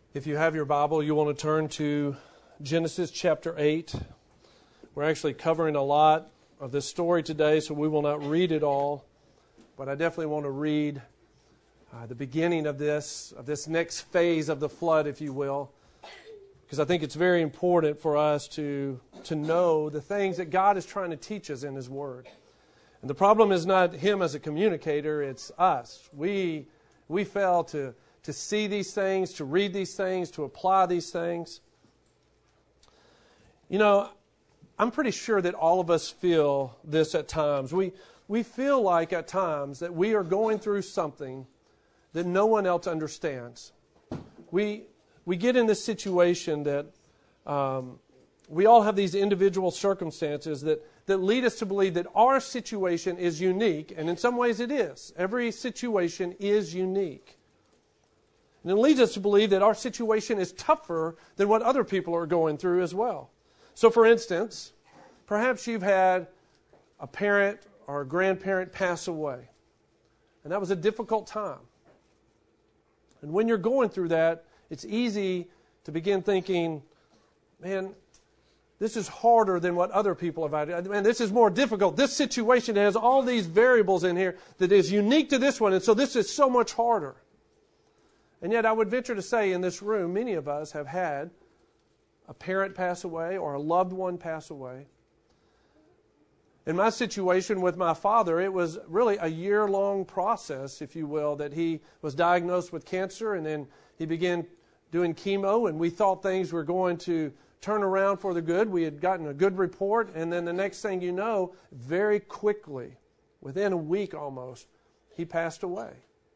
If you have your Bible, you want to turn to Genesis chapter 8. We're actually covering a lot of this story today, so we will not read it all. But I definitely want to read the beginning of this next phase of the flood, if you will, because I think it's very important for us to know the things that God is trying to teach us in His Word. And the problem is not Him as a communicator, it's us. We fail to see these things, to read these things, to apply these things. You know, I'm pretty sure that all of us feel this at times. We feel like at times that we are going through something that no one else understands. We get in this situation that we all have these individual circumstances that lead us to believe that our situation is unique, and in some ways it is. Every situation is unique. And it leads us to believe that our situation is tougher than what other people are going through as well. So for instance, perhaps you've had a parent or a grandparent pass away. And that was a difficult time. And when you're going through that, it's easy to begin thinking, man, this is harder than what other people have had. Man, this is more difficult. This situation has all these variables in here that is unique to this one, and so this is so much harder. And yet I would venture to say in this room, many of us have had a parent pass away or a loved one pass away. In my situation with my father, it was really a year-long process, if you will, that he was diagnosed with cancer, and then he began doing chemo, and we thought things were going to turn around for the good. We had gotten a good report, and then the next thing you know, very quickly, within a week almost, he passed away.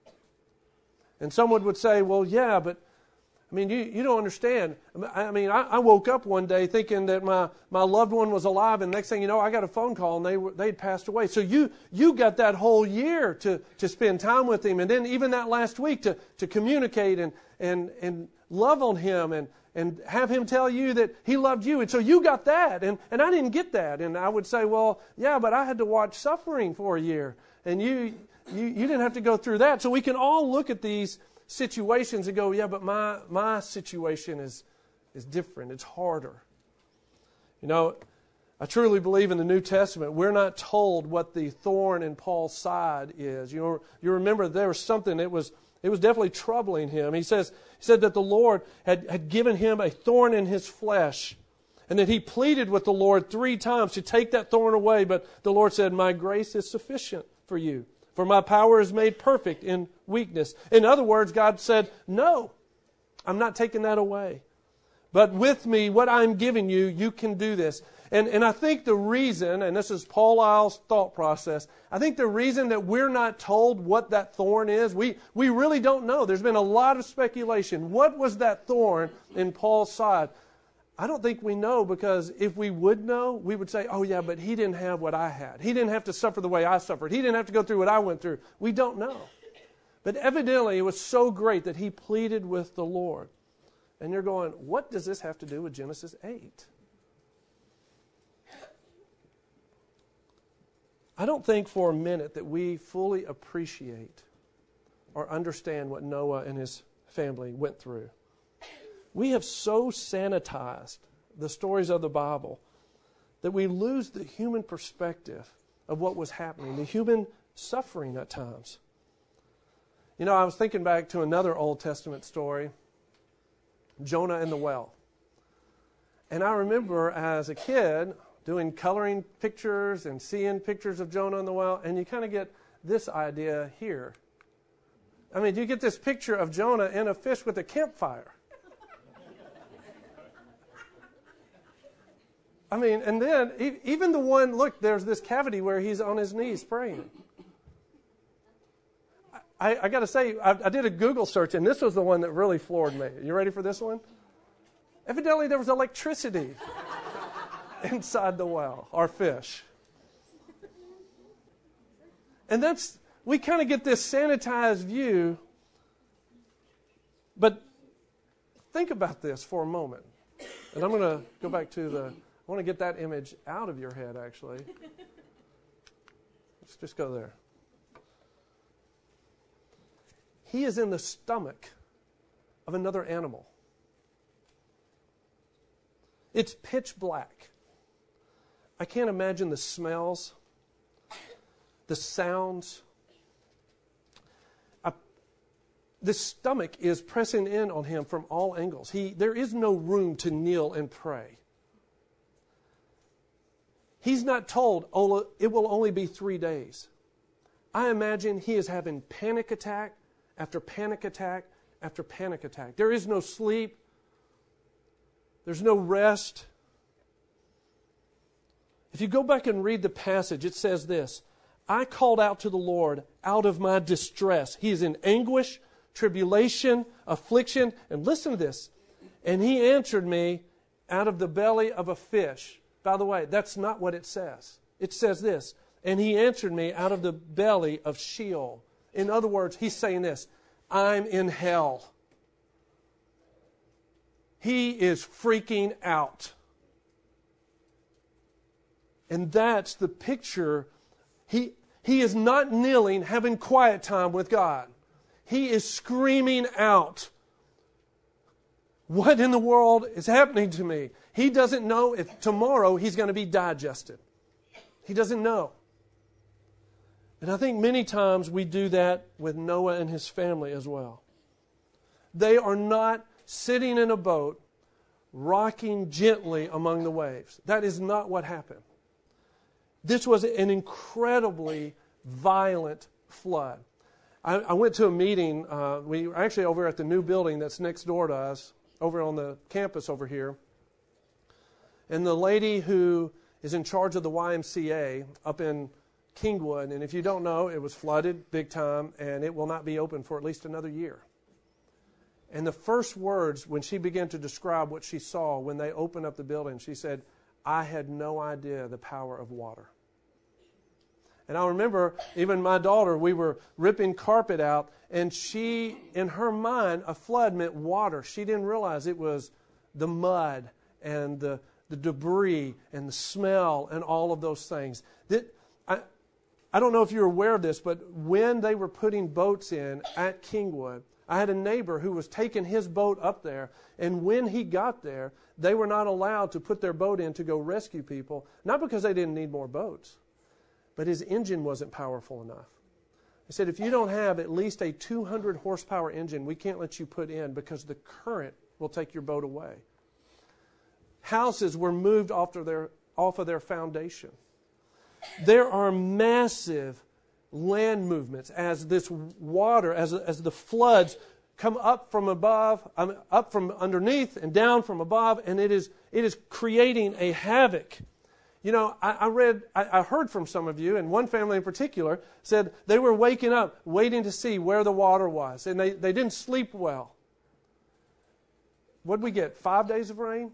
And someone would say, well, yeah, but I mean, you don't understand. I mean, I woke up one day thinking that my loved one was alive, and next thing you know, I got a phone call and they'd passed away. So you got that whole year to spend time with him, and then even that last week to communicate and love on him and have him tell you that he loved you. And so you got that, and I didn't get that. And I would say, well, yeah, but I had to watch suffering for a year, and you didn't have to go through that. So we can all look at these situations and go, yeah, but my situation is different. It's harder. You know, I truly believe in the New Testament, we're not told what the thorn in Paul's side is. You remember there was something that was definitely troubling him. He said that the Lord had given him a thorn in his flesh, and that he pleaded with the Lord 3 times to take that thorn away, but the Lord said, my grace is sufficient for you. For my power is made perfect in weakness. In other words, God said, no, I'm not taking that away. But with me, what I'm giving you, you can do this. And I think the reason, and this is Paul Isle's thought process, I think the reason that we're not told what that thorn is, we really don't know. There's been a lot of speculation. What was that thorn in Paul's side? I don't think we know, because if we would know, we would say, oh yeah, but he didn't have what I had. He didn't have to suffer the way I suffered. He didn't have to go through what I went through. We don't know. But evidently it was so great that he pleaded with the Lord. And you're going, what does this have to do with Genesis 8? I don't think for a minute that we fully appreciate or understand what Noah and his family went through. We have so sanitized the stories of the Bible that we lose the human perspective of what was happening, the human suffering at times. You know, I was thinking back to another Old Testament story, Jonah and the well. And I remember as a kid doing coloring pictures and seeing pictures of Jonah and the well, and you kind of get this idea here. I mean, you get this picture of Jonah and a fish with a campfire. I mean, and then even the one, look, there's this cavity where he's on his knees praying. I got to say, I did a Google search, and this was the one that really floored me. You ready for this one? Evidently, there was electricity inside the well, or fish. And we kind of get this sanitized view, but think about this for a moment. And I'm going to go back to I want to get that image out of your head, actually. Let's just go there. He is in the stomach of another animal. It's pitch black. I can't imagine the smells, the sounds. The stomach is pressing in on him from all angles. There is no room to kneel and pray. He's not told, oh, it will only be 3 days. I imagine he is having panic attack after panic attack after panic attack. There is no sleep. There's no rest. If you go back and read the passage, it says this, I called out to the Lord out of my distress. He is in anguish, tribulation, affliction, and listen to this. And he answered me out of the belly of a fish. By the way, that's not what it says. It says this, and he answered me out of the belly of Sheol. In other words, he's saying this, I'm in hell. He is freaking out. And that's the picture. He is not kneeling, having quiet time with God. He is screaming out, what in the world is happening to me? He doesn't know if tomorrow he's going to be digested. He doesn't know. And I think many times we do that with Noah and his family as well. They are not sitting in a boat, rocking gently among the waves. That is not what happened. This was an incredibly violent flood. I went to a meeting. We were actually over at the new building that's next door to us, over on the campus over here. And the lady who is in charge of the YMCA up in Kingwood, and if you don't know, it was flooded big time, and it will not be open for at least another year. And the first words, when she began to describe what she saw when they opened up the building, she said, I had no idea the power of water. And I remember, even my daughter, we were ripping carpet out, and she, in her mind, a flood meant water. She didn't realize it was the mud and the debris and the smell and all of those things. I don't know if you're aware of this, but when they were putting boats in at Kingwood, I had a neighbor who was taking his boat up there, and when he got there, they were not allowed to put their boat in to go rescue people, not because they didn't need more boats, but his engine wasn't powerful enough. I said, if you don't have at least a 200 horsepower engine, we can't let you put in because the current will take your boat away. Houses were moved off of their foundation. There are massive land movements as this water, as the floods come up from above, up from underneath and down from above, and it is creating a havoc. You know, I heard from some of you, and one family in particular said they were waking up, waiting to see where the water was, and they didn't sleep well. What did we get, 5 days of rain?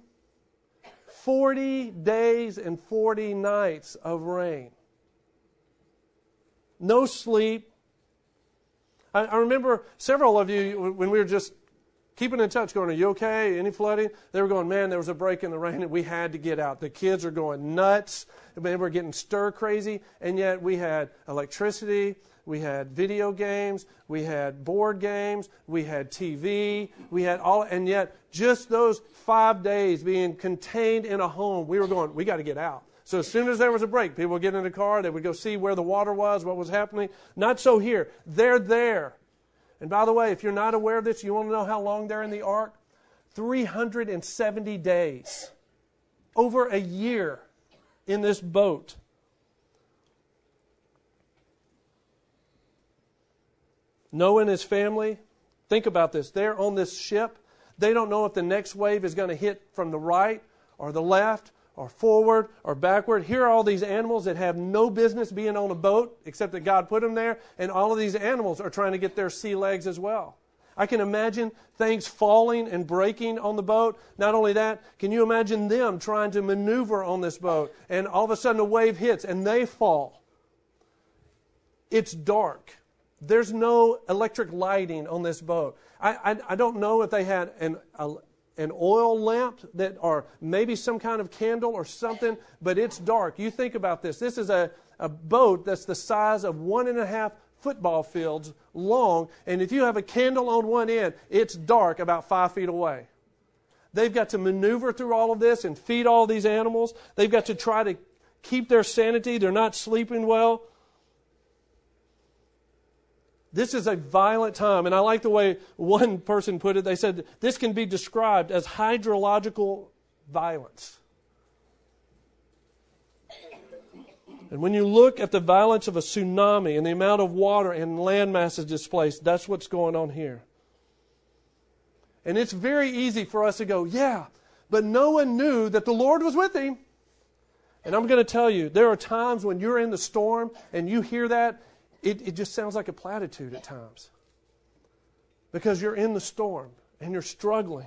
40 days and 40 nights of rain. No sleep. I remember several of you, when we were just keeping in touch, going, are you okay? Any flooding? They were going, man, there was a break in the rain and we had to get out. The kids are going nuts. They were getting stir crazy. And yet we had electricity. We had video games. We had board games. We had TV. We had all, and yet just those 5 days being contained in a home, we were going, we got to get out. So as soon as there was a break, people would get in the car. They would go see where the water was, what was happening. Not so here. They're there. And by the way, if you're not aware of this, you want to know how long they're in the ark? 370 days. Over a year in this boat. Noah and his family, think about this. They're on this ship. They don't know if the next wave is going to hit from the right or the left or forward or backward. Here are all these animals that have no business being on a boat except that God put them there, and all of these animals are trying to get their sea legs as well. I can imagine things falling and breaking on the boat. Not only that, can you imagine them trying to maneuver on this boat, and all of a sudden a wave hits and they fall. It's dark. There's no electric lighting on this boat. I don't know if they had an oil lamp that, or maybe some kind of candle or something, but it's dark. You think about this. This is a boat that's the size of 1.5 football fields long, and if you have a candle on one end, it's dark about 5 feet away. They've got to maneuver through all of this and feed all these animals. They've got to try to keep their sanity. They're not sleeping well. This is a violent time. And I like the way one person put it. They said this can be described as hydrological violence. And when you look at the violence of a tsunami and the amount of water and land masses displaced, that's what's going on here. And it's very easy for us to go, yeah, but Noah knew that the Lord was with him. And I'm going to tell you, there are times when you're in the storm and you hear that, it just sounds like a platitude at times. Because you're in the storm and you're struggling.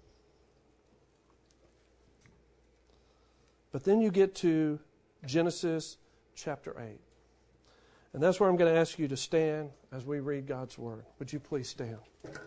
But then you get to Genesis chapter 8. And that's where I'm going to ask you to stand as we read God's Word. Would you please stand?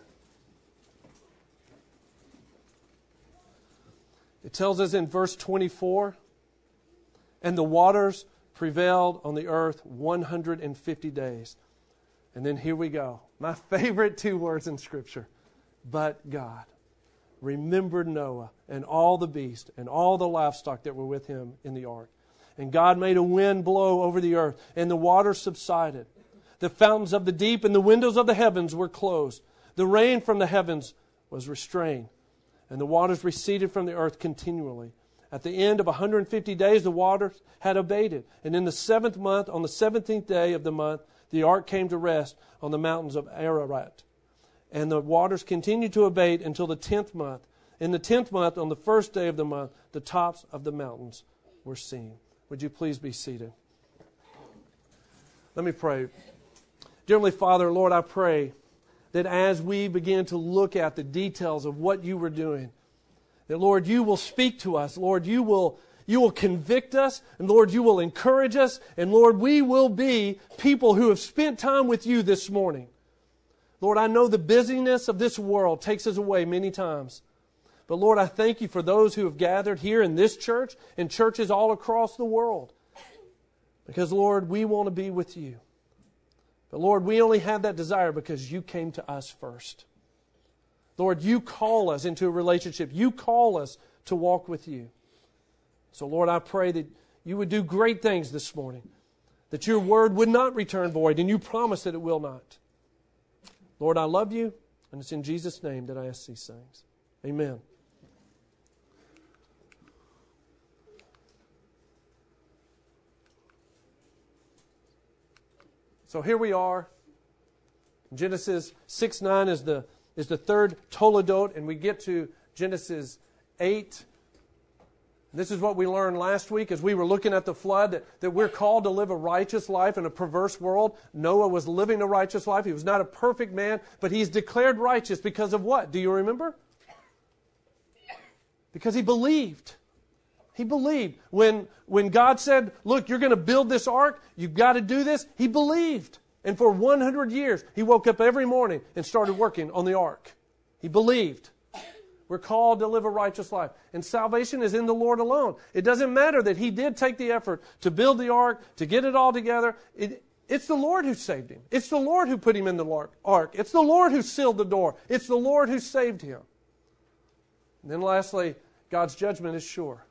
It tells us in verse 24, and the waters prevailed on the earth 150 days. And then here we go. My favorite two words in Scripture. But God remembered Noah and all the beasts and all the livestock that were with him in the ark. And God made a wind blow over the earth, and the waters subsided. The fountains of the deep and the windows of the heavens were closed. The rain from the heavens was restrained, and the waters receded from the earth continually. At the end of 150 days, the waters had abated. And in the 7th month, on the 17th day of the month, the ark came to rest on the mountains of Ararat. And the waters continued to abate until the 10th month. In the 10th month, on the 1st day of the month, the tops of the mountains were seen. Would you please be seated? Let me pray. Dear Heavenly Father, Lord, I pray that as we begin to look at the details of what you were doing, that, Lord, you will speak to us. Lord, you will convict us. And, Lord, you will encourage us. And, Lord, we will be people who have spent time with you this morning. Lord, I know the busyness of this world takes us away many times. But, Lord, I thank you for those who have gathered here in this church and churches all across the world. Because, Lord, we want to be with you. But, Lord, we only have that desire because you came to us first. Lord, you call us into a relationship. You call us to walk with you. So, Lord, I pray that you would do great things this morning, that your word would not return void, and you promise that it will not. Lord, I love you, and it's in Jesus' name that I ask these things. Amen. So here we are. Genesis 6:9 is the third Toledot, and we get to Genesis 8. This is what we learned last week as we were looking at the flood, that we're called to live a righteous life in a perverse world. Noah was living a righteous life. He was not a perfect man, but he's declared righteous because of what? Do you remember? Because he believed. He believed. When God said, look, you're going to build this ark, you've got to do this, he believed. And for 100 years, he woke up every morning and started working on the ark. He believed. We're called to live a righteous life. And salvation is in the Lord alone. It doesn't matter that he did take the effort to build the ark, to get it all together. It's the Lord who saved him. It's the Lord who put him in the ark. It's the Lord who sealed the door. It's the Lord who saved him. And then lastly, God's judgment is sure.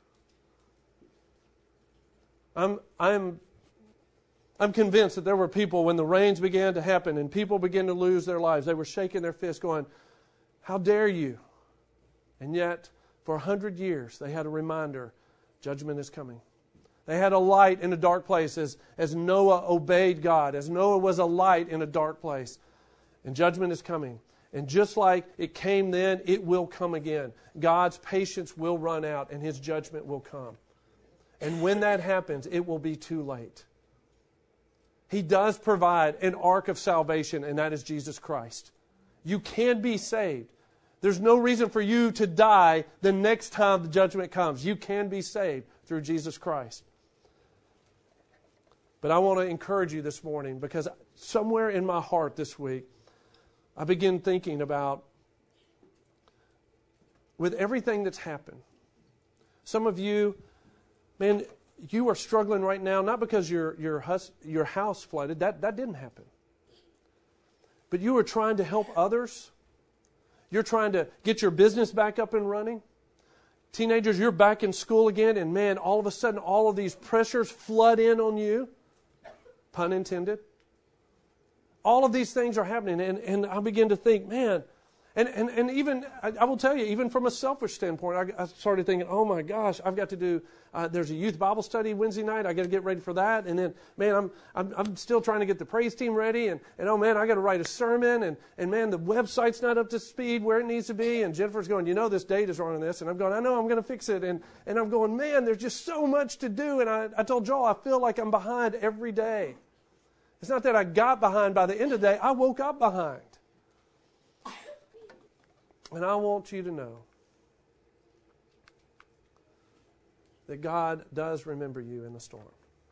I'm convinced that there were people when the rains began to happen and people began to lose their lives. They were shaking their fists going, how dare you? And yet, for 100 years, they had a reminder, judgment is coming. They had a light in a dark place as Noah obeyed God, as Noah was a light in a dark place. And judgment is coming. And just like it came then, it will come again. God's patience will run out and his judgment will come. And when that happens, it will be too late. He does provide an ark of salvation, and that is Jesus Christ. You can be saved. There's no reason for you to die the next time the judgment comes. You can be saved through Jesus Christ. But I want to encourage you this morning because somewhere in my heart this week, I begin thinking about, with everything that's happened, some of you, man, you are struggling right now, not because your house flooded. That didn't happen. But you are trying to help others. You're trying to get your business back up and running. Teenagers, you're back in school again, and man, all of a sudden, all of these pressures flood in on you. Pun intended. All of these things are happening, and I begin to think, man, and even, I will tell you, even from a selfish standpoint, I started thinking, oh my gosh, I've got to do, there's a youth Bible study Wednesday night, I got to get ready for that, and then, man, I'm still trying to get the praise team ready, and oh man, I got to write a sermon, and man, the website's not up to speed where it needs to be, and Jennifer's going, this date is wrong on this, and I'm going, I know, I'm going to fix it, and I'm going, man, there's just so much to do, and I told Joel, I feel like I'm behind every day. It's not that I got behind by the end of the day, I woke up behind. And I want you to know that God does remember you in the storm.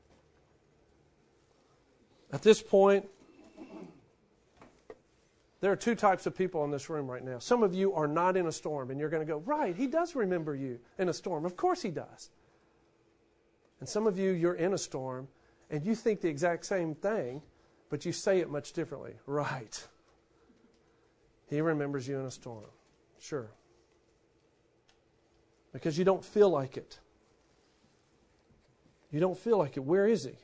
At this point, there are two types of people in this room right now. Some of you are not in a storm, and you're going to go, right, He does remember you in a storm. Of course He does. And some of you, you're in a storm, and you think the exact same thing, but you say it much differently. Right. He remembers you in a storm. Sure. Because you don't feel like it. You don't feel like it. Where is He?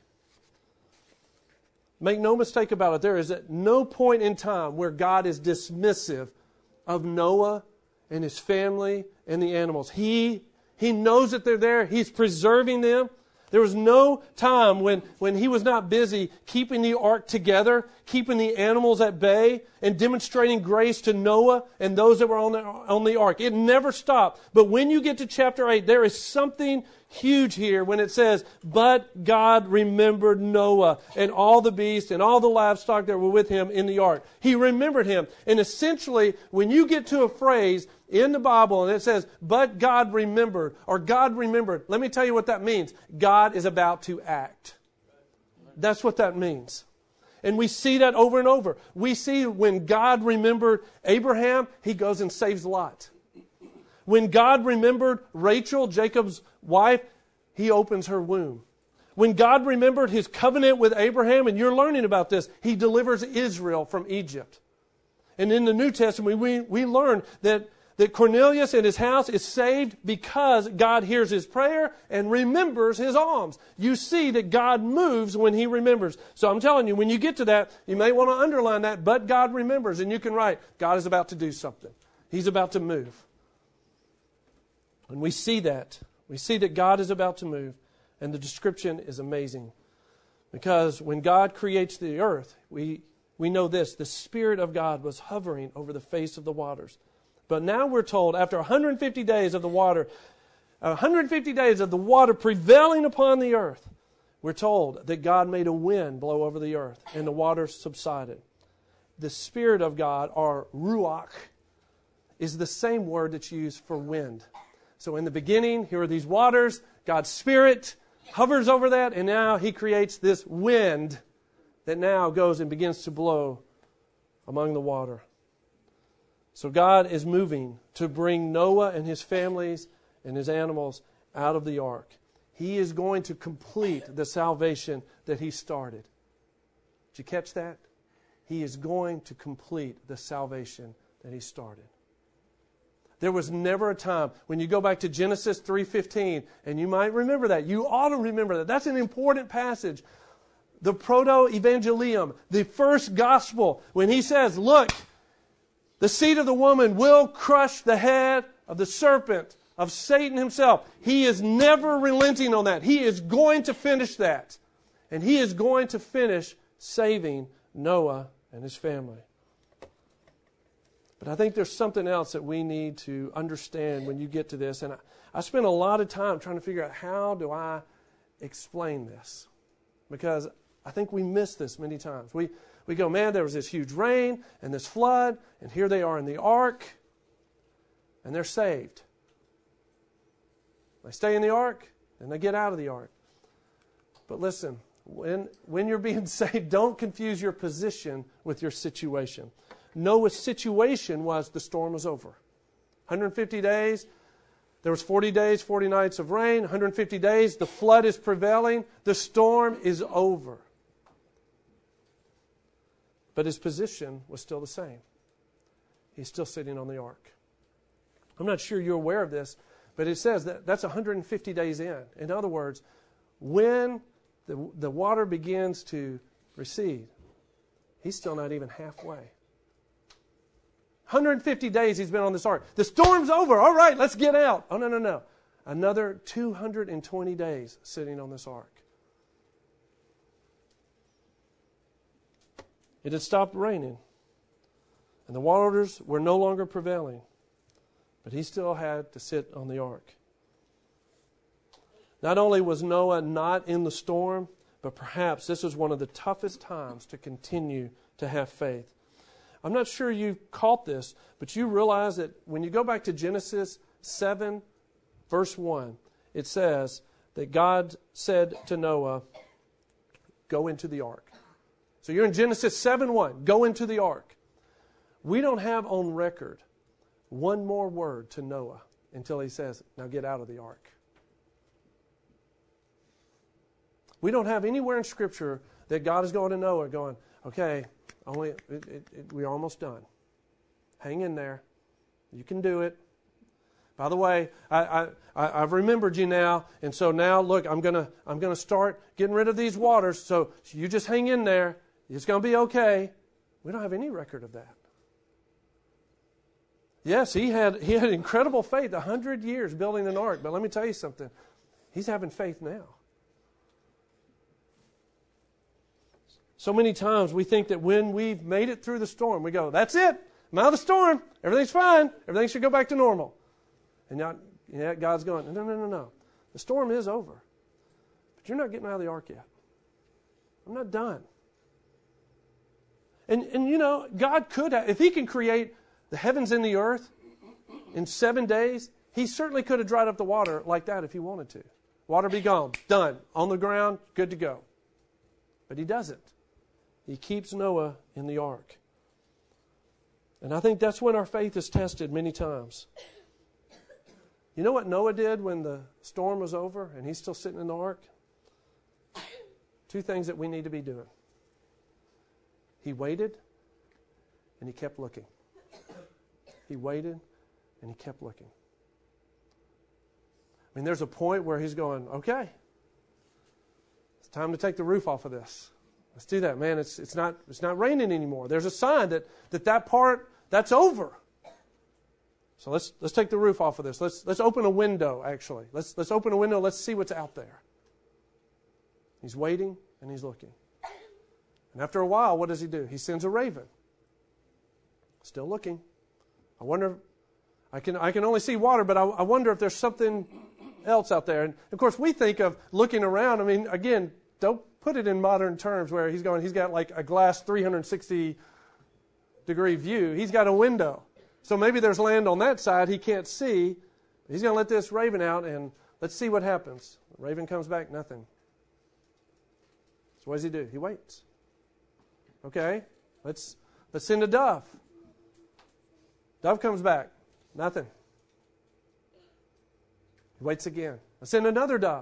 Make no mistake about it. There is at no point in time where God is dismissive of Noah and his family and the animals. He knows that they're there. He's preserving them. There was no time when He was not busy keeping the ark together, keeping the animals at bay, and demonstrating grace to Noah and those that were on the ark. It never stopped. But when you get to chapter 8, there is something huge here when it says, but God remembered Noah and all the beasts and all the livestock that were with him in the ark. He remembered him. And essentially, when you get to a phrase in the Bible and it says, but God remembered, or God remembered, let me tell you what that means. God is about to act. That's what that means. And we see that over and over. We see when God remembered Abraham, He goes and saves Lot. When God remembered Rachel, Jacob's wife, He opens her womb. When God remembered His covenant with Abraham, and you're learning about this, He delivers Israel from Egypt. And in the New Testament, we learn that Cornelius and his house is saved because God hears his prayer and remembers his alms. You see that God moves when He remembers. So I'm telling you, when you get to that, you may want to underline that, but God remembers. And you can write, God is about to do something. He's about to move. And we see that. We see that God is about to move. And the description is amazing. Because when God creates the earth, we know this. The Spirit of God was hovering over the face of the waters. But now we're told, after 150 days of the water, 150 days of the water prevailing upon the earth, we're told that God made a wind blow over the earth, and the waters subsided. The Spirit of God, or ruach, is the same word that's used for wind. So in the beginning, here are these waters. God's Spirit hovers over that, and now He creates this wind that now goes and begins to blow among the water. So God is moving to bring Noah and his families and his animals out of the ark. He is going to complete the salvation that He started. Did you catch that? He is going to complete the salvation that He started. There was never a time, when you go back to Genesis 3:15, and you might remember that. You ought to remember that. That's an important passage. The proto-evangelium, the first gospel, when He says, look, the seed of the woman will crush the head of the serpent, of Satan himself. He is never relenting on that. He is going to finish that. And He is going to finish saving Noah and his family. But I think there's something else that we need to understand when you get to this. And I spent a lot of time trying to figure out, how do I explain this? Because I think we miss this many times. We go, man, there was this huge rain and this flood, and here they are in the ark, and they're saved. They stay in the ark, and they get out of the ark. But listen, when you're being saved, don't confuse your position with your situation. Noah's situation was the storm was over. 150 days, there was 40 days, 40 nights of rain. 150 days, the flood is prevailing. The storm is over. But his position was still the same. He's still sitting on the ark. I'm not sure you're aware of this, But it says that's 150 days in. In other words, when the water begins to recede, he's still not even halfway. 150 days he's been on this ark. The storm's over. All right, let's get out. Oh, no. Another 220 days sitting on this ark. It had stopped raining, and the waters were no longer prevailing, but he still had to sit on the ark. Not only was Noah not in the storm, but perhaps this is one of the toughest times to continue to have faith. I'm not sure you caught this, but you realize that when you go back to Genesis 7, verse 1, it says that God said to Noah, go into the ark. So you're in Genesis 7:1, go into the ark. We don't have on record one more word to Noah until he says, now get out of the ark. We don't have anywhere in Scripture that God is going to Noah going, okay, we're almost done. Hang in there. You can do it. By the way, I've remembered you now, and so now look, I'm gonna start getting rid of these waters. So you just hang in there. It's going to be okay. We don't have any record of that. Yes, he had incredible faith, 100 years building an ark. But let me tell you something. He's having faith now. So many times we think that when we've made it through the storm, we go, that's it. I'm out of the storm. Everything's fine. Everything should go back to normal. And yet God's going, no. The storm is over. But you're not getting out of the ark yet. I'm not done. And you know, God could have, if He can create the heavens and the earth in 7 days, He certainly could have dried up the water like that if He wanted to. Water be gone. Done. On the ground. Good to go. But He doesn't. He keeps Noah in the ark. And I think that's when our faith is tested many times. You know what Noah did when the storm was over and he's still sitting in the ark? 2 things that we need to be doing. He waited and he kept looking. He waited and he kept looking. I mean, there's a point where he's going, okay, it's time to take the roof off of this. Let's do that, man. It's not raining anymore. There's a sign that part that's over. So let's take the roof off of this. Let's open a window. Actually, let's open a window. Let's see what's out there. He's waiting and he's looking. And after a while, what does he do? He sends a raven. Still looking. I wonder. I can only see water, but I wonder if there's something else out there. And of course, we think of looking around. I mean, again, don't put it in modern terms where he's got like a glass 360-degree view. He's got a window. So maybe there's land on that side he can't see. He's going to let this raven out and let's see what happens. The raven comes back, nothing. So what does he do? He waits. Okay, let's send a dove. Dove comes back, nothing. He waits again. Let's send another dove.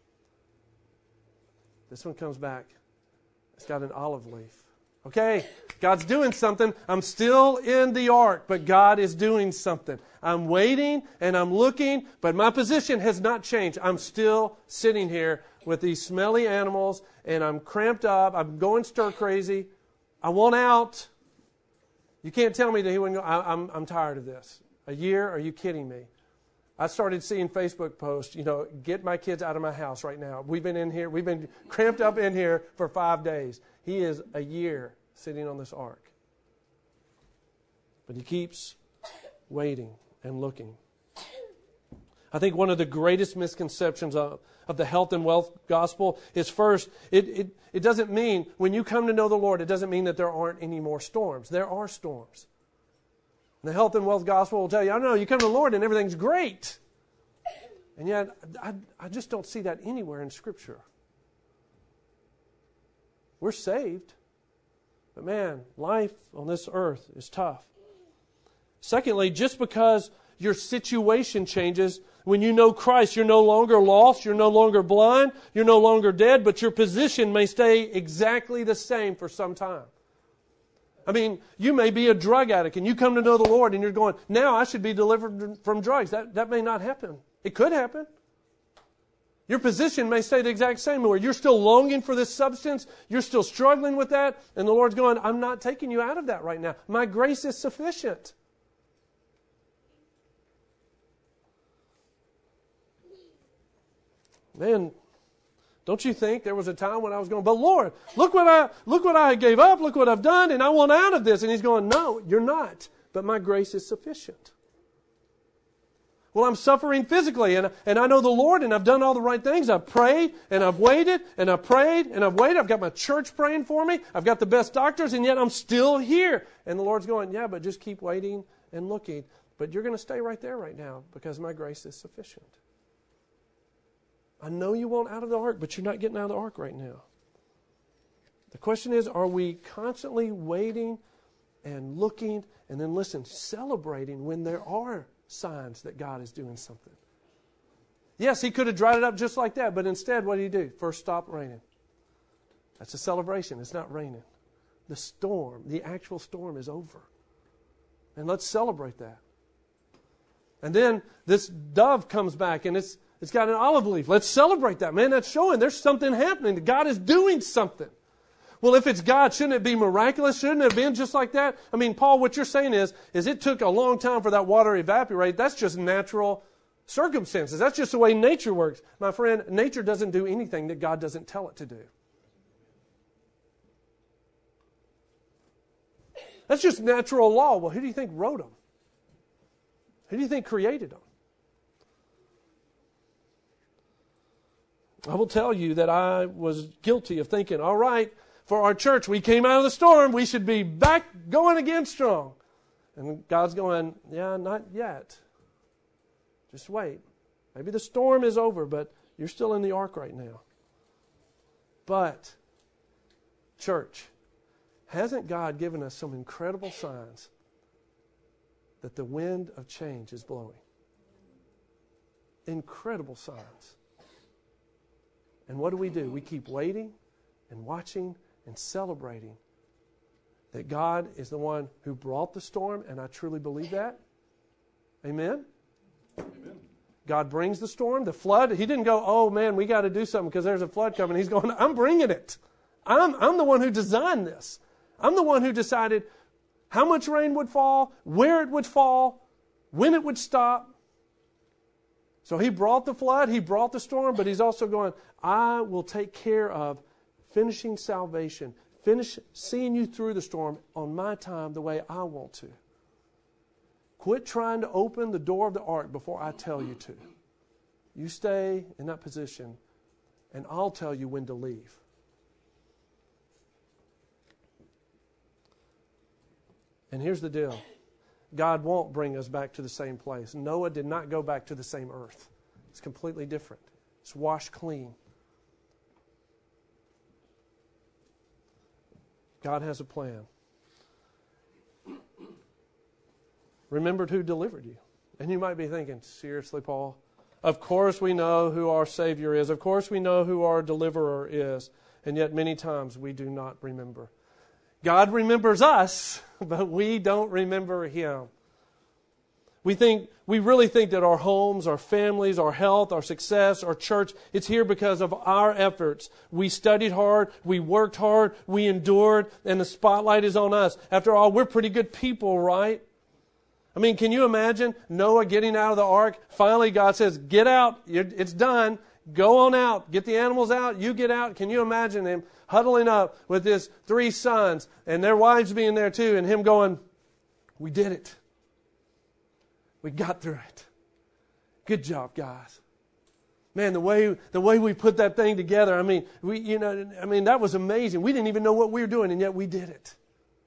This one comes back. It's got an olive leaf. Okay, God's doing something. I'm still in the ark, but God is doing something. I'm waiting and I'm looking, but my position has not changed. I'm still sitting here with these smelly animals, and I'm cramped up. I'm going stir crazy. I want out. You can't tell me that he wouldn't go, I'm tired of this. A year? Are you kidding me? I started seeing Facebook posts, get my kids out of my house right now. We've been cramped up in here for 5 days. He is a year sitting on this ark. But he keeps waiting and looking. I think one of the greatest misconceptions of the health and wealth gospel is, first, it doesn't mean, when you come to know the Lord, it doesn't mean that there aren't any more storms. There are storms. The health and wealth gospel will tell you, I don't know, you come to the Lord and everything's great. And yet, I just don't see that anywhere in Scripture. We're saved. But man, life on this earth is tough. Secondly, just because your situation changes, when you know Christ, you're no longer lost, you're no longer blind, you're no longer dead, but your position may stay exactly the same for some time. I mean, you may be a drug addict and you come to know the Lord and you're going, now I should be delivered from drugs. That may not happen. It could happen. Your position may stay the exact same, where you're still longing for this substance, you're still struggling with that, and the Lord's going, I'm not taking you out of that right now. My grace is sufficient. Man, don't you think there was a time when I was going, but Lord, look what I gave up, look what I've done, and I want out of this. And He's going, no, you're not, but my grace is sufficient. Well, I'm suffering physically, and I know the Lord, and I've done all the right things. I've prayed, and I've waited, and I've prayed, and I've waited. I've got my church praying for me. I've got the best doctors, and yet I'm still here. And the Lord's going, yeah, but just keep waiting and looking. But you're going to stay right there right now because my grace is sufficient. I know you want out of the ark, but you're not getting out of the ark right now. The question is, are we constantly waiting and looking, and then listen, celebrating when there are signs that God is doing something? Yes, He could have dried it up just like that, but instead, what did He do? First, stop raining. That's a celebration. It's not raining. The storm, the actual storm is over. And let's celebrate that. And then this dove comes back, and it's got an olive leaf. Let's celebrate that. Man, that's showing there's something happening. That God is doing something. Well, if it's God, shouldn't it be miraculous? Shouldn't it have been just like that? I mean, Paul, what you're saying is it took a long time for that water to evaporate. That's just natural circumstances. That's just the way nature works. My friend, nature doesn't do anything that God doesn't tell it to do. That's just natural law. Well, who do you think wrote them? Who do you think created them? I will tell you that I was guilty of thinking, all right, for our church, we came out of the storm, we should be back going again strong. And God's going, yeah, not yet. Just wait. Maybe the storm is over, but you're still in the ark right now. But, church, hasn't God given us some incredible signs that the wind of change is blowing? Incredible signs. And what do? We keep waiting and watching and celebrating that God is the one who brought the storm, and I truly believe that. Amen? Amen. God brings the storm, the flood. He didn't go, oh man, we got to do something because there's a flood coming. He's going, I'm bringing it. I'm the one who designed this. I'm the one who decided how much rain would fall, where it would fall, when it would stop. So He brought the flood, He brought the storm, but He's also going, I will take care of finishing salvation, finish seeing you through the storm on my time the way I want to. Quit trying to open the door of the ark before I tell you to. You stay in that position, and I'll tell you when to leave. And here's the deal. God won't bring us back to the same place. Noah did not go back to the same earth. It's completely different. It's washed clean. God has a plan. Remembered who delivered you. And you might be thinking, seriously, Paul? Of course we know who our Savior is. Of course we know who our deliverer is. And yet many times we do not remember. God remembers us, but we don't remember Him. We really think that our homes, our families, our health, our success, our church, it's here because of our efforts. We studied hard, we worked hard, we endured, and the spotlight is on us. After all, we're pretty good people, right? I mean, can you imagine Noah getting out of the ark? Finally, God says, get out, it's done. Go on out, get the animals out, you get out. Can you imagine him huddling up with his 3 sons and their wives being there too, and him going, we did it. We got through it. Good job, guys. Man, the way we put that thing together, that was amazing. We didn't even know what we were doing, and yet we did it.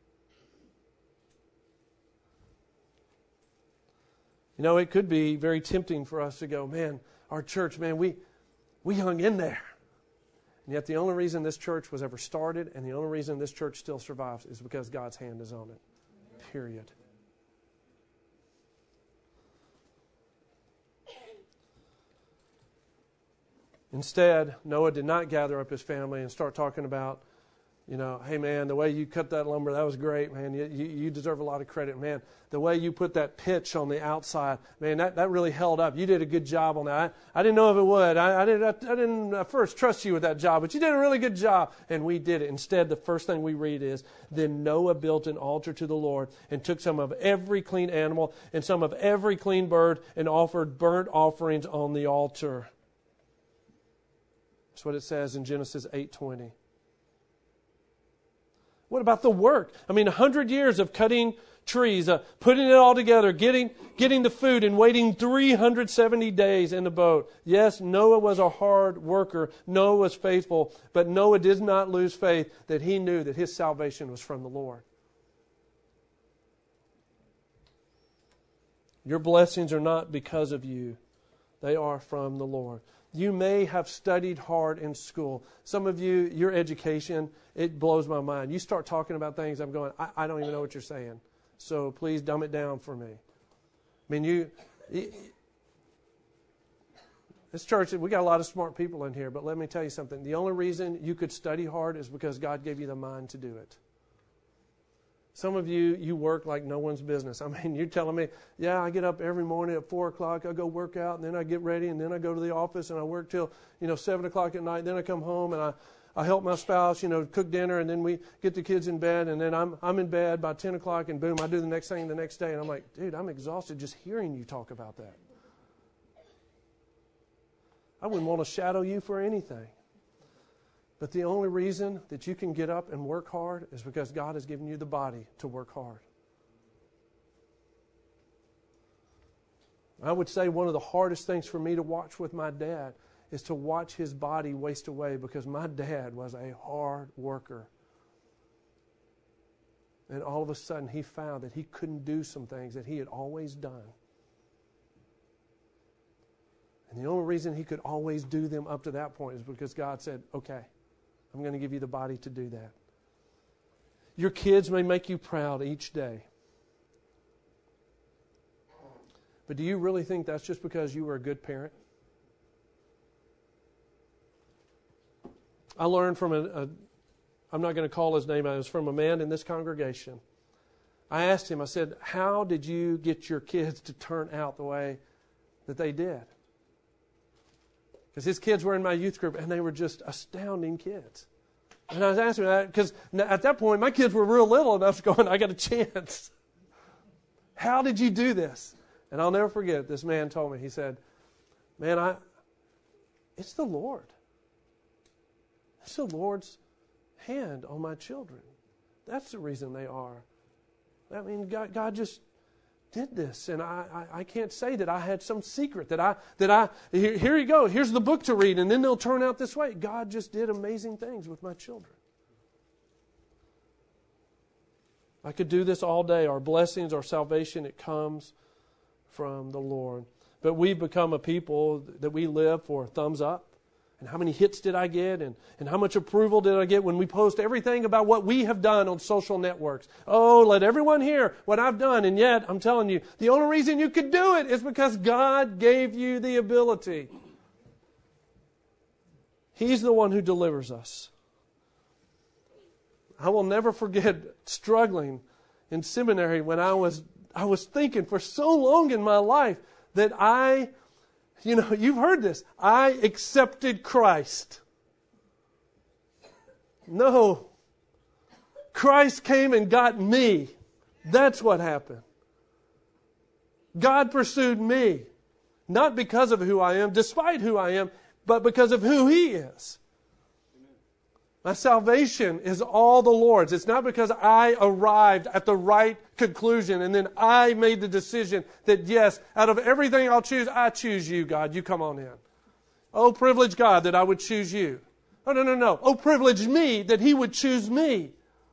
You know, it could be very tempting for us to go, man, our church, man, we hung in there. And yet the only reason this church was ever started and the only reason this church still survives is because God's hand is on it. Period. Instead, Noah did not gather up his family and start talking about, Hey man, the way you cut that lumber, that was great, man. You deserve a lot of credit, man. The way you put that pitch on the outside, man, that really held up. You did a good job on that. I didn't know if it would. I didn't at first trust you with that job, but you did a really good job. And we did it. Instead, the first thing we read is, then Noah built an altar to the Lord and took some of every clean animal and some of every clean bird and offered burnt offerings on the altar. That's what it says in Genesis 8:20. What about the work? 100 years of cutting trees, putting it all together, getting the food, and waiting 370 days in the boat. Yes, Noah was a hard worker. Noah was faithful, but Noah did not lose faith that he knew that his salvation was from the Lord. Your blessings are not because of you. They are from the Lord. You may have studied hard in school. Some of you, your education, it blows my mind. You start talking about things, I'm going, I don't even know what you're saying. So please dumb it down for me. This church, we got a lot of smart people in here, but let me tell you something. The only reason you could study hard is because God gave you the mind to do it. Some of you work like no one's business. You're telling me, yeah, I get up every morning at 4 o'clock, I go work out, and then I get ready, and then I go to the office, and I work till 7 o'clock at night. Then I come home, and I help my spouse, cook dinner, and then we get the kids in bed, and then I'm in bed by 10 o'clock, and boom, I do the next thing the next day. And I'm like, dude, I'm exhausted just hearing you talk about that. I wouldn't want to shadow you for anything. But the only reason that you can get up and work hard is because God has given you the body to work hard. I would say one of the hardest things for me to watch with my dad is to watch his body waste away, because my dad was a hard worker. And all of a sudden he found that he couldn't do some things that he had always done. And the only reason he could always do them up to that point is because God said, okay, I'm going to give you the body to do that. Your kids may make you proud each day. But do you really think that's just because you were a good parent? I learned from I'm not going to call his name out, it was from a man in this congregation. I asked him, I said, how did you get your kids to turn out the way that they did? Because his kids were in my youth group, and they were just astounding kids. And I was asking that because at that point, my kids were real little, and I was going, I got a chance. How did you do this? And I'll never forget, this man told me, he said, man, it's the Lord. It's the Lord's hand on my children. That's the reason they are. God just did this, and I can't say that I had some secret here you go, here's the book to read, and then they'll turn out this way. God just did amazing things with my children. I could do this all day. Our blessings, our salvation, it comes from the Lord. But we've become a people that we live for thumbs up. And how many hits did I get? And how much approval did I get when we post everything about what we have done on social networks? Oh, let everyone hear what I've done. And yet, I'm telling you, the only reason you could do it is because God gave you the ability. He's the one who delivers us. I will never forget struggling in seminary when I was thinking for so long in my life that you've heard this. I accepted Christ. No. Christ came and got me. That's what happened. God pursued me. Not because of who I am, despite who I am, but because of who He is. My salvation is all the Lord's. It's not because I arrived at the right conclusion and then I made the decision that, yes, out of everything I'll choose, I choose you, God. You come on in. Oh, privilege God that I would choose you. Oh, no. Oh, privilege me that He would choose me.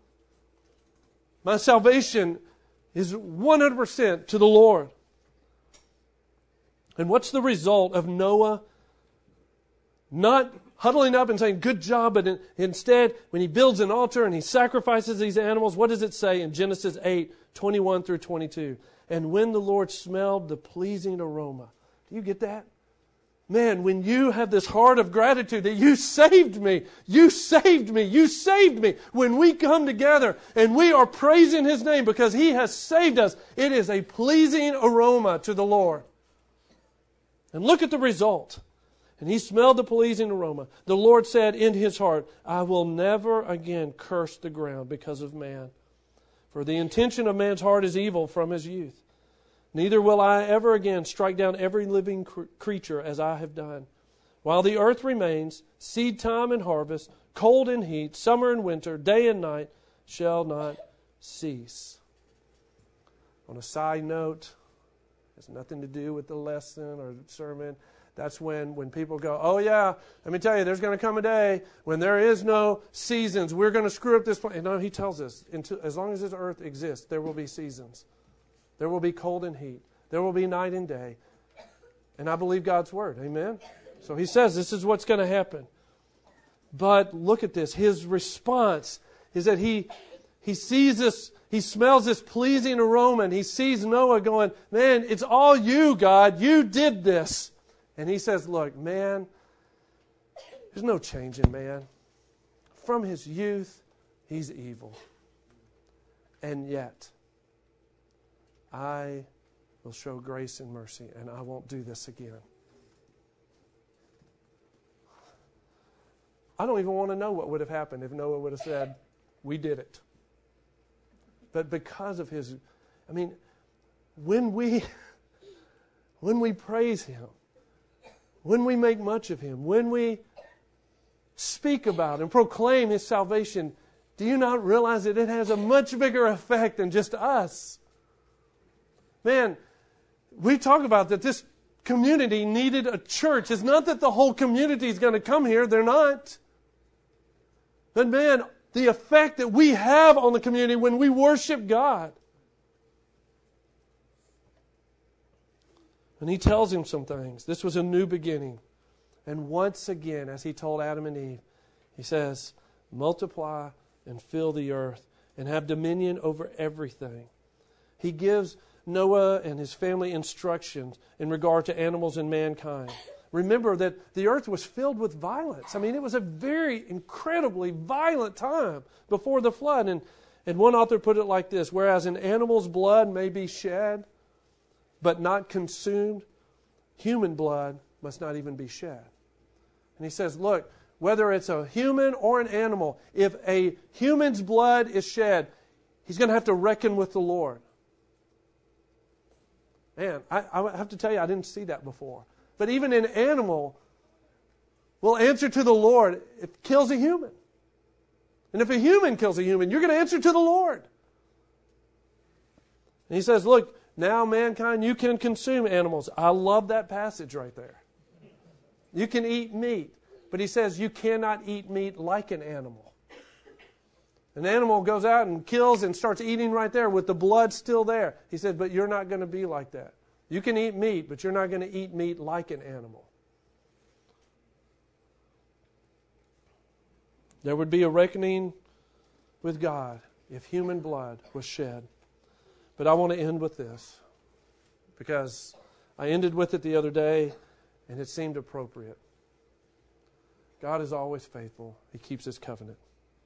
My salvation is 100% to the Lord. And what's the result of Noah not huddling up and saying, good job, but instead, when he builds an altar and he sacrifices these animals, what does it say in Genesis 8, 21 through 22? And when the Lord smelled the pleasing aroma. Do you get that? Man, when you have this heart of gratitude that you saved me, you saved me, you saved me. When we come together and we are praising His name because He has saved us, it is a pleasing aroma to the Lord. And look at the result. And he smelled the pleasing aroma. The Lord said in His heart, I will never again curse the ground because of man. For the intention of man's heart is evil from his youth. Neither will I ever again strike down every living creature as I have done. While the earth remains, seed time and harvest, cold and heat, summer and winter, day and night shall not cease. On a side note, has nothing to do with the lesson or the sermon. That's when people go, oh yeah, let me tell you, there's going to come a day when there is no seasons. We're going to screw up this place. No, He tells us, as long as this earth exists, there will be seasons. There will be cold and heat. There will be night and day. And I believe God's Word. Amen? So He says this is what's going to happen. But look at this. His response is that he sees this, he smells this pleasing aroma, and he sees Noah going, man, it's all you, God. You did this. And he says, look, man, there's no change in man. From his youth, he's evil. And yet, I will show grace and mercy, and I won't do this again. I don't even want to know what would have happened if Noah would have said, we did it. But because of his, when we praise Him, when we make much of Him, when we speak about and proclaim His salvation, do you not realize that it has a much bigger effect than just us? Man, we talk about that this community needed a church. It's not that the whole community is going to come here. They're not. But man, the effect that we have on the community when we worship God. And He tells him some things. This was a new beginning. And once again, as He told Adam and Eve, He says, multiply and fill the earth and have dominion over everything. He gives Noah and his family instructions in regard to animals and mankind. Remember that the earth was filled with violence. It was a very incredibly violent time before the flood. And one author put it like this, whereas an animal's blood may be shed, but not consumed, human blood must not even be shed. And he says, look, whether it's a human or an animal, if a human's blood is shed, he's going to have to reckon with the Lord. Man, I have to tell you, I didn't see that before. But even an animal will answer to the Lord if it kills a human. And if a human kills a human, you're going to answer to the Lord. And he says, look, now mankind, you can consume animals. I love that passage right there. You can eat meat. But he says you cannot eat meat like an animal. An animal goes out and kills and starts eating right there with the blood still there. He said, but you're not going to be like that. You can eat meat, but you're not going to eat meat like an animal. There would be a reckoning with God if human blood was shed. But I want to end with this, because I ended with it the other day, and it seemed appropriate. God is always faithful. He keeps His covenant.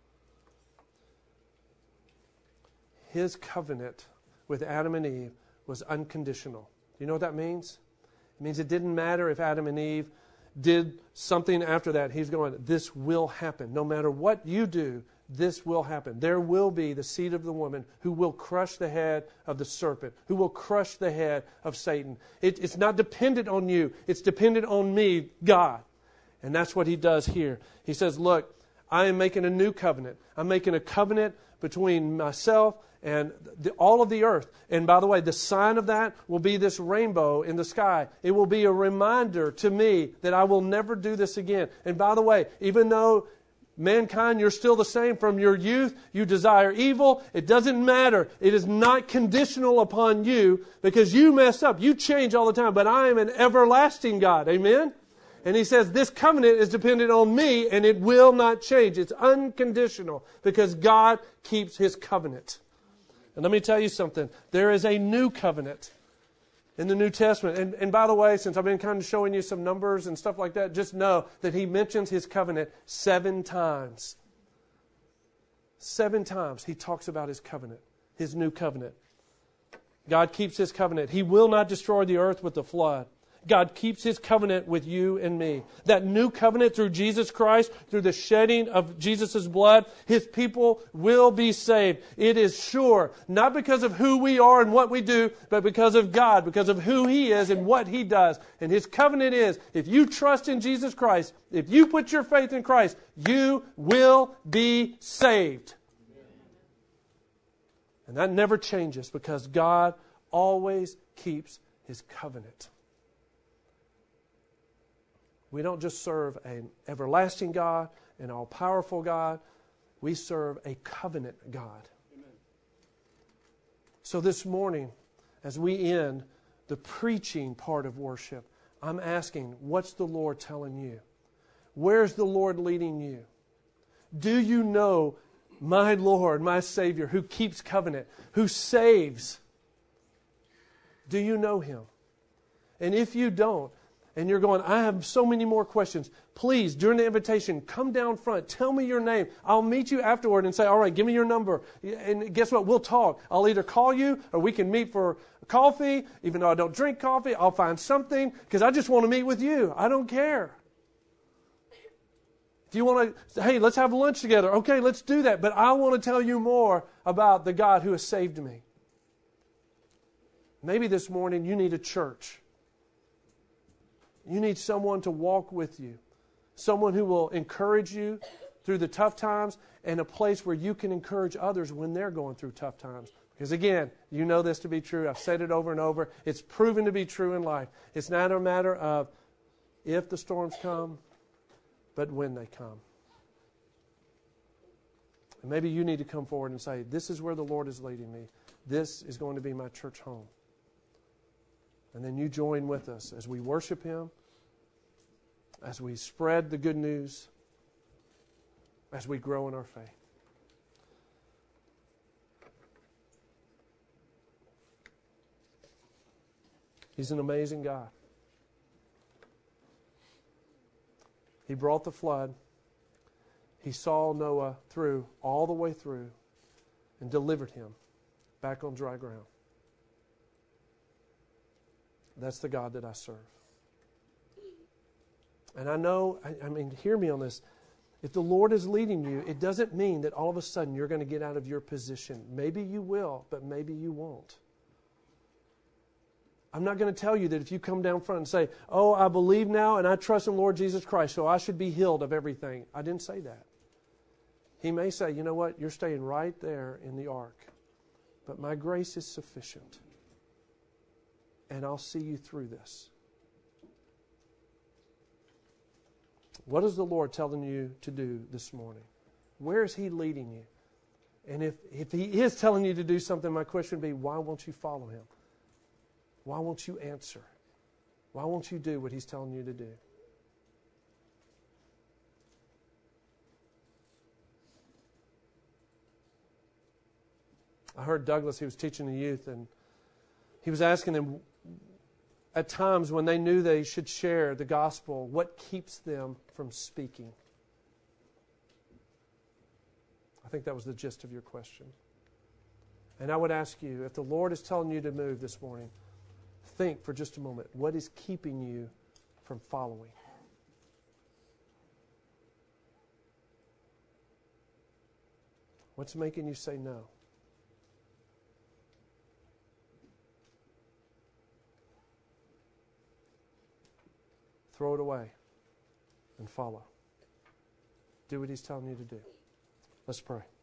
His covenant with Adam and Eve was unconditional. Do you know what that means? It means it didn't matter if Adam and Eve did something after that. He's going, this will happen. No matter what you do, this will happen. There will be the seed of the woman who will crush the head of the serpent, who will crush the head of Satan. It's not dependent on you. It's dependent on me, God. And that's what He does here. He says, look, I am making a new covenant. I'm making a covenant between myself and all of the earth. And by the way, the sign of that will be this rainbow in the sky. It will be a reminder to me that I will never do this again. And by the way, even though mankind, you're still the same from your youth, you desire evil, it doesn't matter. It is not conditional upon you because you mess up. You change all the time. But I am an everlasting God. Amen? And He says this covenant is dependent on me and it will not change. It's unconditional because God keeps His covenant. And let me tell you something. There is a new covenant in the New Testament. And by the way, since I've been kind of showing you some numbers and stuff like that, just know that he mentions his covenant 7 times. 7 times he talks about his covenant, his new covenant. God keeps his covenant. He will not destroy the earth with the flood. God keeps his covenant with you and me. That new covenant through Jesus Christ, through the shedding of Jesus' blood, his people will be saved. It is sure, not because of who we are and what we do, but because of God, because of who he is and what he does. And his covenant is, if you trust in Jesus Christ, if you put your faith in Christ, you will be saved. And that never changes because God always keeps his covenant. We don't just serve an everlasting God, an all-powerful God. We serve a covenant God. Amen. So this morning, as we end the preaching part of worship, I'm asking, what's the Lord telling you? Where's the Lord leading you? Do you know my Lord, my Savior, who keeps covenant, who saves? Do you know him? And if you don't, and you're going, I have so many more questions, please, during the invitation, come down front. Tell me your name. I'll meet you afterward and say, all right, give me your number. And guess what? We'll talk. I'll either call you or we can meet for coffee. Even though I don't drink coffee, I'll find something because I just want to meet with you. I don't care. If you want to, hey, let's have lunch together. Okay, let's do that. But I want to tell you more about the God who has saved me. Maybe this morning you need a church. You need someone to walk with you. Someone who will encourage you through the tough times and a place where you can encourage others when they're going through tough times. Because again, you know this to be true. I've said it over and over. It's proven to be true in life. It's not a matter of if the storms come, but when they come. And maybe you need to come forward and say, this is where the Lord is leading me. This is going to be my church home. And then you join with us as we worship him, as we spread the good news, as we grow in our faith. He's an amazing God. He brought the flood. He saw Noah through, all the way through, and delivered him back on dry ground. That's the God that I serve. And I know, I mean, hear me on this. If the Lord is leading you, it doesn't mean that all of a sudden you're going to get out of your position. Maybe you will, but maybe you won't. I'm not going to tell you that if you come down front and say, oh, I believe now and I trust in Lord Jesus Christ, so I should be healed of everything. I didn't say that. He may say, you know what, you're staying right there in the ark, but my grace is sufficient. And I'll see you through this. What is the Lord telling you to do this morning? Where is he leading you? And if he is telling you to do something, my question would be, why won't you follow him? Why won't you answer? Why won't you do what he's telling you to do? I heard Douglas, he was teaching the youth, and he was asking them, at times when they knew they should share the gospel, what keeps them from speaking? I think that was the gist of your question. And I would ask you, if the Lord is telling you to move this morning, think for just a moment, what is keeping you from following? What's making you say no? Throw it away and follow. Do what he's telling you to do. Let's pray.